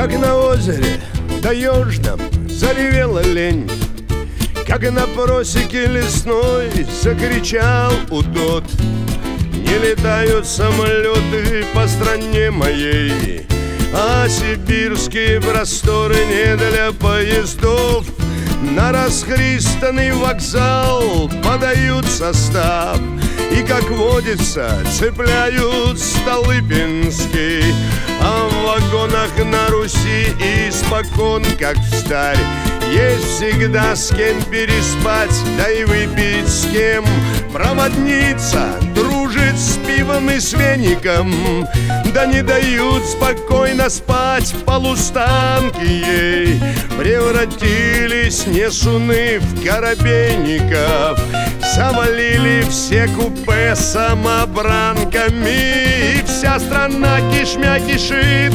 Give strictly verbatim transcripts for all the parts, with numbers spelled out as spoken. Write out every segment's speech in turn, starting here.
Как на озере таежном заревела лень, как на просеке лесной закричал удод. Не летают самолеты по стране моей, а сибирские просторы не для поездов. На расхристанный вокзал подают состав, и, как водится, цепляют Столыпинский. А в вагонах на Руси испокон, как встарь, есть всегда с кем переспать, да и выпить с кем. Проводница дружит с пивом и с веником, да не дают спокойно спать полустанки ей. Превратились несуны в коробейников, завалили все купе самобранками, и вся страна кишмя кишит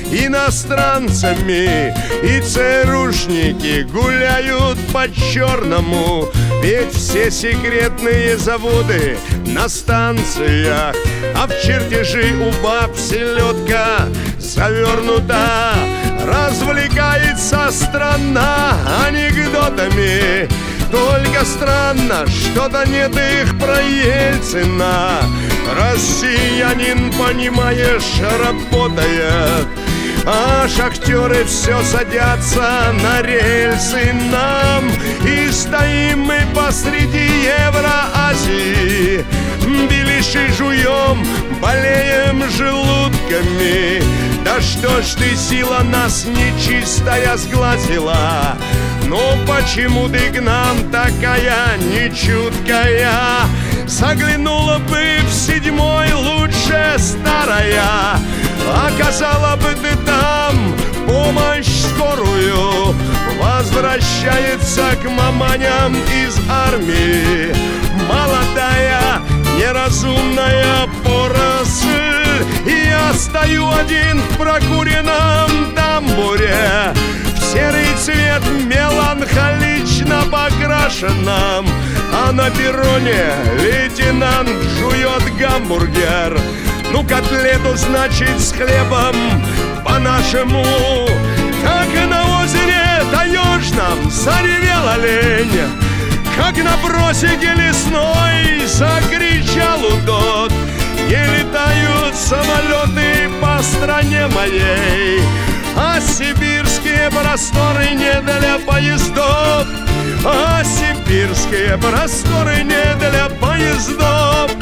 иностранцами, и ЦРУшники гуляют по-черному. Ведь все секретные заводы на станциях, а в чертежи у баб селедка завернута. Развлекается страна анекдотами, только странно, что-то нет их про Ельцина. Россиянин, понимаешь, работает, а шахтеры все садятся на рельсы нам. И стоим мы посреди Евроазии, беляши жуем, болеем желудками. Да что ж ты, сила, нас нечистая сглазила? Но почему ты к нам такая нечуткая? Заглянула бы в седьмой лучше старая, оказала бы ты там помощь скорую. Возвращается к маманям из армии молодая неразумная поросль. И я стою один в прокуренном тамбуре, в серый цвет меланхолично покрашенном, а на перроне лейтенант жует гамбургер. Ну, котлету, значит, с хлебом по-нашему. Как на озере таежном заревела лень, как на просеке лесной закричал удод. Не летают самолеты по стране моей, а сибирские просторы не для поездов, а сибирские просторы не для поездов.